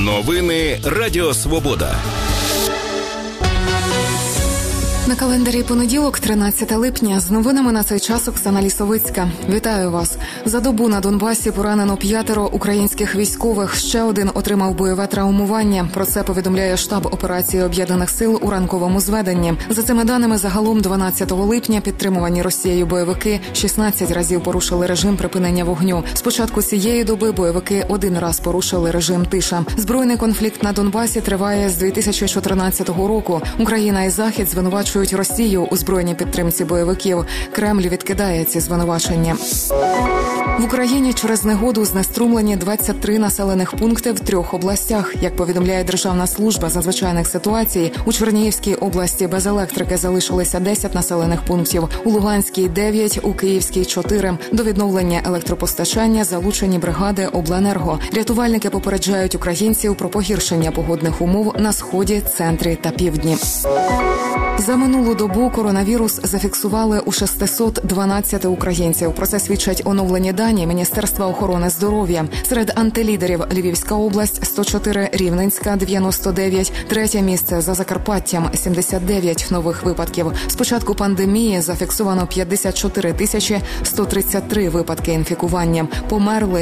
Новини Радіо Свобода. На календарі понеділок, 13 липня. З новинами на цей час Оксана Лісовицька. Вітаю вас. За добу на Донбасі поранено 5 українських військових. Ще один отримав бойове травмування. Про це повідомляє штаб операції Об'єднаних сил у ранковому зведенні. За цими даними, загалом 12 липня підтримувані Росією бойовики 16 разів порушили режим припинення вогню. З початку цієї доби бойовики один раз порушили режим тиша. Збройний конфлікт на Донбасі триває з 2014 року. Україна і Захід звинувачують Росію у збройній підтримці бойовиків. Кремль відкидає ці звинувачення. В Україні через негоду знеструмлені 23 населених пункти в 3 областях. Як повідомляє Державна служба з надзвичайних ситуацій, у Чернігівській області без електрики залишилися 10 населених пунктів, у Луганській – 9, у Київській – 4. До відновлення електропостачання залучені бригади обленерго. Рятувальники попереджають українців про погіршення погодних умов на сході, центрі та півдні. За минулу добу коронавірус зафіксували у 612 українців. Про це свідчать оновлені дані Міністерства охорони здоров'я. Серед антилідерів Львівська область – 104, Рівненська – 99, третє місце за Закарпаттям – 79 нових випадків. З початку пандемії зафіксовано 54 133 випадки інфікування. Померли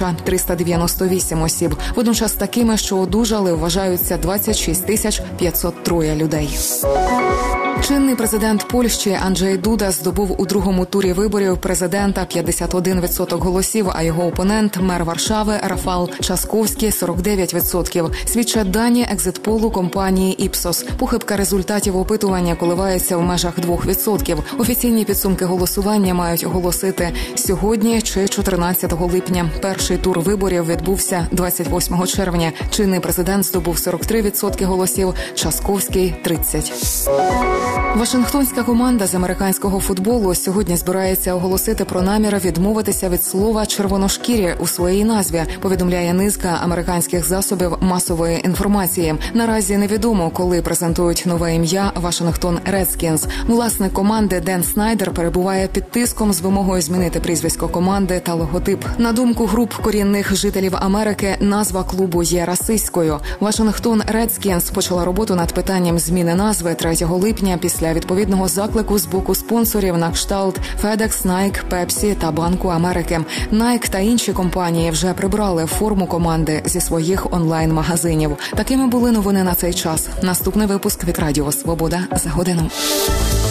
1398 осіб. Водночас такими, що одужали, вважаються 26 503 людей. Чинний президент Польщі Анджей Дуда здобув у другому турі виборів президента 51% голосів, а його опонент, мер Варшави Рафал Часковський – 49%. Свідчать дані екзитполу компанії Ipsos. Похибка результатів опитування коливається в межах 2%. Офіційні підсумки голосування мають оголосити сьогодні чи 14 липня. Перший тур виборів відбувся 28 червня. Чинний президент здобув 43% голосів, Часковський – 30%. Вашингтонська команда з американського футболу сьогодні збирається оголосити про наміри відмовитися від слова «червоношкірі» у своїй назві, повідомляє низка американських засобів масової інформації. Наразі невідомо, коли презентують нове ім'я «Вашингтон Редскінс». Власник команди Ден Снайдер перебуває під тиском з вимогою змінити прізвисько команди та логотип. На думку груп корінних жителів Америки, назва клубу є расистською. «Вашингтон Редскінс» почала роботу над питанням зміни назви 3 липня після відповідного заклику з боку спонсорів на кшталт FedEx, Nike, Pepsi та Банку Америки. Nike та інші компанії вже прибрали форму команди зі своїх онлайн-магазинів. Такими були новини на цей час. Наступний випуск від Радіо Свобода за годину.